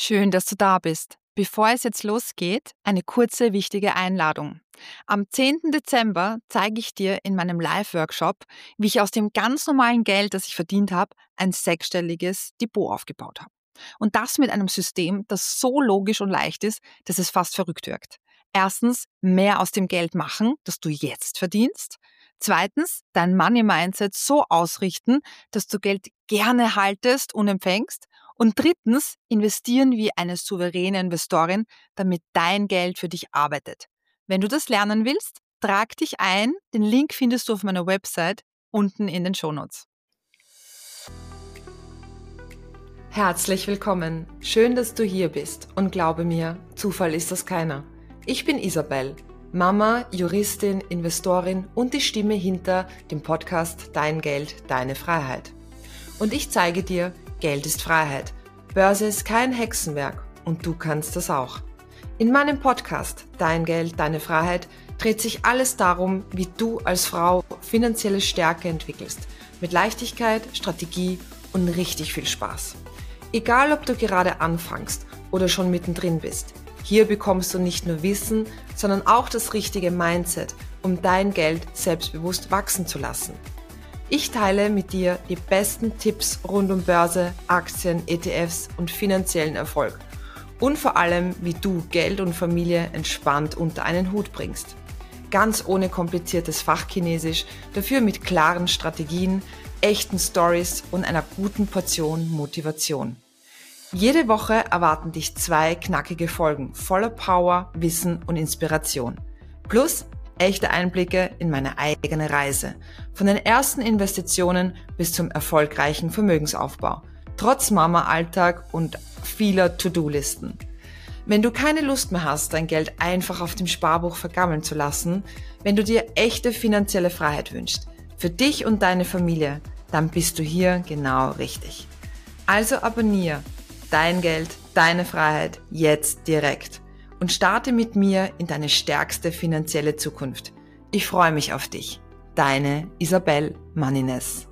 Schön, dass du da bist. Bevor es jetzt losgeht, eine kurze, wichtige Einladung. Am 10. Dezember zeige ich dir in meinem Live-Workshop, wie ich aus dem ganz normalen Geld, das ich verdient habe, ein sechsstelliges Depot aufgebaut habe. Und das mit einem System, das so logisch und leicht ist, dass es fast verrückt wirkt. Erstens, mehr aus dem Geld machen, das du jetzt verdienst. Zweitens, dein Money-Mindset so ausrichten, dass du Geld gerne haltest und empfängst. Und drittens, investieren wie eine souveräne Investorin, damit dein Geld für dich arbeitet. Wenn du das lernen willst, trag dich ein. Den Link findest du auf meiner Website unten in den Shownotes. Herzlich willkommen. Schön, dass du hier bist. Und glaube mir, Zufall ist das keiner. Ich bin Isabel, Mama, Juristin, Investorin und die Stimme hinter dem Podcast Dein Geld, deine Freiheit. Und ich zeige dir, Geld ist Freiheit. Börse ist kein Hexenwerk und du kannst das auch. In meinem Podcast Dein Geld, deine Freiheit dreht sich alles darum, wie du als Frau finanzielle Stärke entwickelst. Mit Leichtigkeit, Strategie und richtig viel Spaß. Egal, ob du gerade anfängst oder schon mittendrin bist, hier bekommst du nicht nur Wissen, sondern auch das richtige Mindset, um dein Geld selbstbewusst wachsen zu lassen. Ich teile mit dir die besten Tipps rund um Börse, Aktien, ETFs und finanziellen Erfolg. Und vor allem, wie du Geld und Familie entspannt unter einen Hut bringst. Ganz ohne kompliziertes Fachchinesisch, dafür mit klaren Strategien, echten Stories und einer guten Portion Motivation. Jede Woche erwarten dich 2 knackige Folgen voller Power, Wissen und Inspiration. Plus echte Einblicke in meine eigene Reise. Von den ersten Investitionen bis zum erfolgreichen Vermögensaufbau. Trotz Mama-Alltag und vieler To-Do-Listen. Wenn du keine Lust mehr hast, dein Geld einfach auf dem Sparbuch vergammeln zu lassen, wenn du dir echte finanzielle Freiheit wünschst, für dich und deine Familie, dann bist du hier genau richtig. Also abonniere Dein Geld, deine Freiheit jetzt direkt und starte mit mir in deine stärkste finanzielle Zukunft. Ich freue mich auf dich. Deine Isabel Manines.